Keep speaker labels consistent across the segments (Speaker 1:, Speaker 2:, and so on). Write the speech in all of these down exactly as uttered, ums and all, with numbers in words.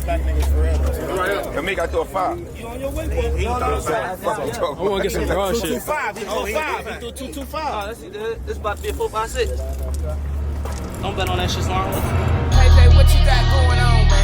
Speaker 1: smack niggas for real.
Speaker 2: That make I throw a five.
Speaker 1: You on your way, boy? He
Speaker 2: I want to get some dog shit.
Speaker 1: two five. He threw five. He threw two two five.
Speaker 3: Oh, let's see. This about to be a four five six. Don't bet on that shit, Slime.
Speaker 4: K J, what you got going on, man?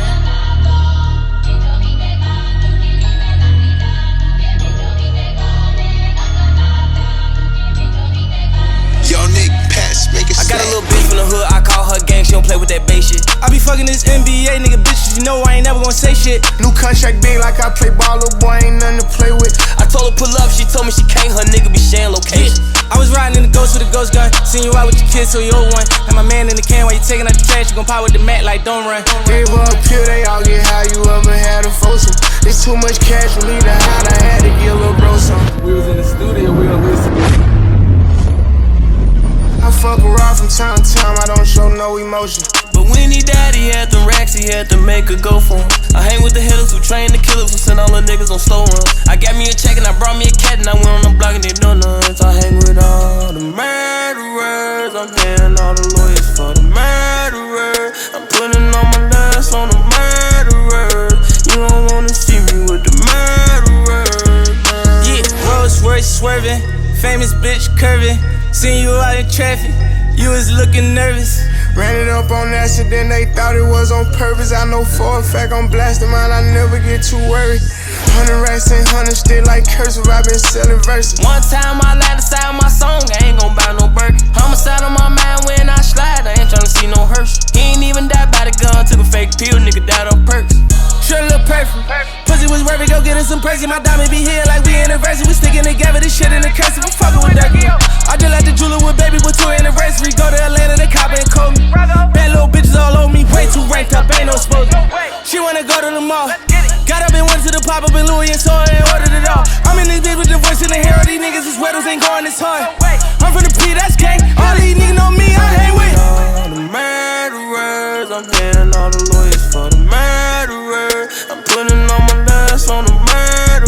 Speaker 5: Young Nick Pass, make it
Speaker 3: I got a little bitch from the hood, I call her gang, she don't play with that bass shit. I be fucking this N B A nigga bitches, you know I ain't never gonna say shit.
Speaker 6: New contract big like I play ball, little boy ain't nothing to play with.
Speaker 3: I told her pull up, she told me she can't, her nigga be sharing location. I was riding in the ghost with a ghost gun, seen you out with your kids, so you old one. And my man in the can while you taking out the trash, you gon' pop with the mat like don't run.
Speaker 6: Gave her a pill, they all get high, you ever had a foursome. It's too much cash for me to hide, I had to get a little bro some.
Speaker 2: We was in the studio, we don't listen.
Speaker 6: I fuck around from time to time, I don't show no emotion.
Speaker 3: But when he died, he had them racks, he had to make her go for him. I hang with the hitters who train the killers who send all the niggas on slow run. I got me a check and I brought me a cat and I went on the block and they know nuns. I hang with all the murderers, I'm paying all the lawyers for the murderers. I'm putting all my lust on the murderers. You don't wanna see me with the murderers. Yeah, Rolls Royce swerving, famous bitch curving. Seen you out in traffic, you was looking nervous.
Speaker 6: Ran it up on accident, they thought it was on purpose. I know for a fact I'm blasting mine, I never get too worried. Hundred racks and hundred still like cursive, I been selling verses.
Speaker 3: One time I lied inside my song, I ain't gon' buy no Birkin. Homicide on my mind when I slide, I ain't tryna see no hearse. He ain't even died by the gun, took a fake pill, nigga died on perks. Sure look perfect, pussy was worth it, go get us some Percy. My diamond be here like we anniversary, we sticking together, this shit in the cursive, I'm fucking with that girl. I just like the jeweler with baby with two anniversary, go to Atlanta, they cop and call me. Bad little bitches all on me, way too ranked up, ain't no supposed to. She wanna go to the mall, got up and went to the pop up in Louis and saw it and ordered it all. I'm in this bitch with the voice in the hair, all these niggas is weddles ain't going this hard. I'm from the P, that's gang, all these niggas know me, I hang with all the murderers, I'm paying all the lawyers for the murderers. I'm putting all my lust on the murderers.